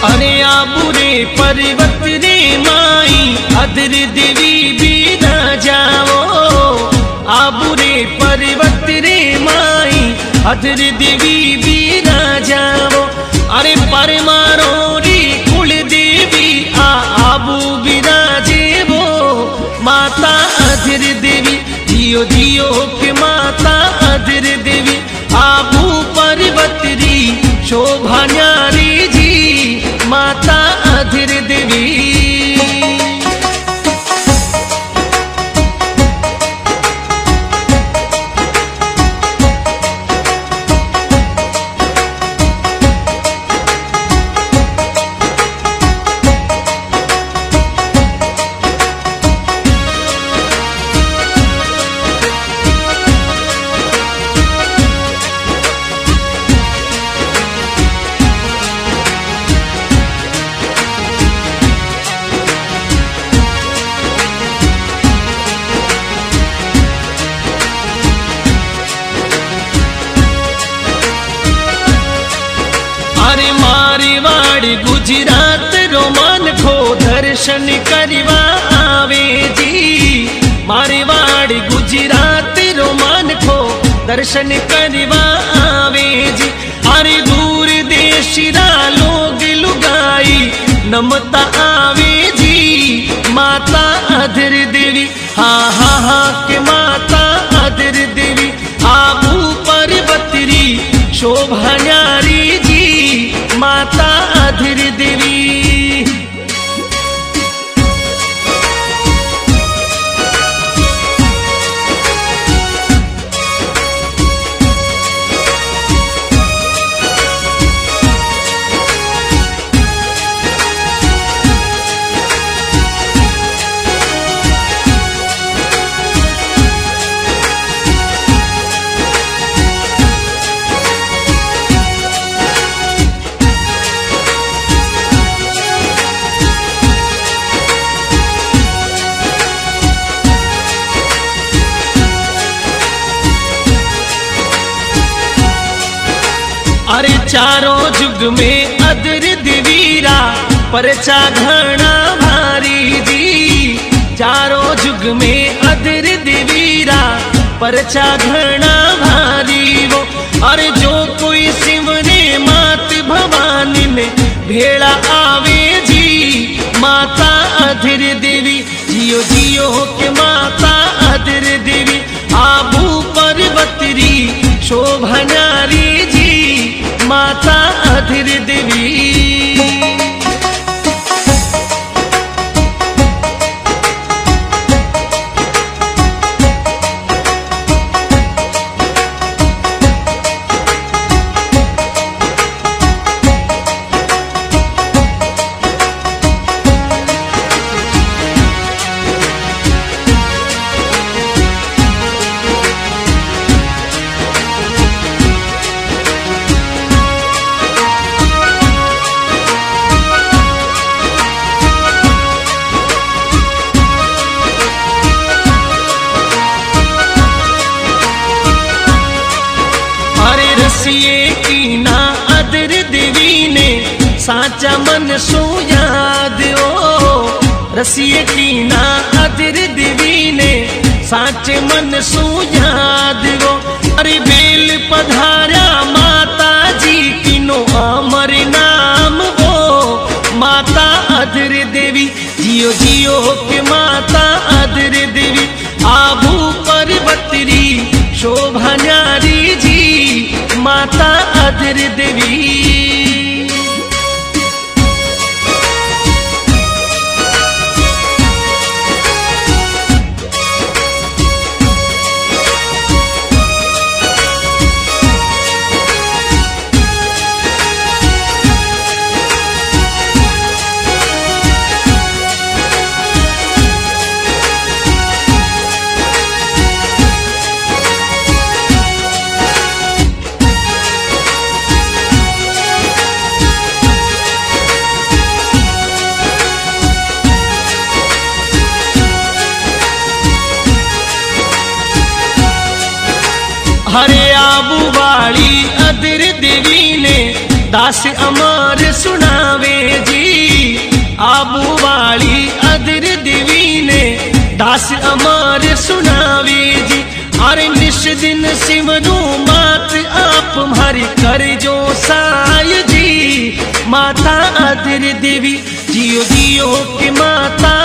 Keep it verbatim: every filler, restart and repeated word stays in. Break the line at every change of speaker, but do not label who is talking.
अरे आबुरे पर्वत रे माई अधर देवी भी न जाओ। आबुरे पर्वत रे माई अधर देवी भी न जाओ। अरे परमारो री कुल देवी आ आबू बिराजे वो माता अधर देवी। जियो जियो के माता अधर देवी आबू पर्वत री शोभा न्यारी जी माता अधर देवी। अरे मारवाड़ी गुजरात रोमान खो दर्शन करवा आवे जी। मारवाड़ी गुजरात रोमान खो दर्शन करवा आवे जी। अरे दूर देश रा लोग लुगाई नमता आवे जी माता अधर देवी। हा हा हा के माता अधर देवी आबू पर्वतरी शोभा न्यारी जी माता अधर देवी। अरे चारों जुग में अधर देवीरा परचा घना भारी जी। चारों जुग में अधर देवीरा परचा घना भारी वो। अरे जो कोई सिमरे मात भवानी ने भेड़ा आवे जी माता अधर देवी। जियो जियो के माता अधर देवी आबू पर्वतरी शोभा न्यारी जी माता अधर देवी। रसिए की ना अधर देवी ने साचा मन सो याद ओ। रसिए की ना अधर देवी ने साचे मन सो याद वो। अरे बेल पधारा माता जी किनो अमर नाम वो माता अधर देवी। जियो जियो के माता अधर देवी आबू पर्वतरी शोभा न्यारी जी माता अधर देवी। हरे आबू वाली अधर देवी ने दास अमर सुनावे जी। आबू वाली अदर देवी ने दास अमर सुनावे जी। अरे निश दिन सिमरू मात आप हमारी कर जो साय जी। माता अदर देवी जियो जियो के माता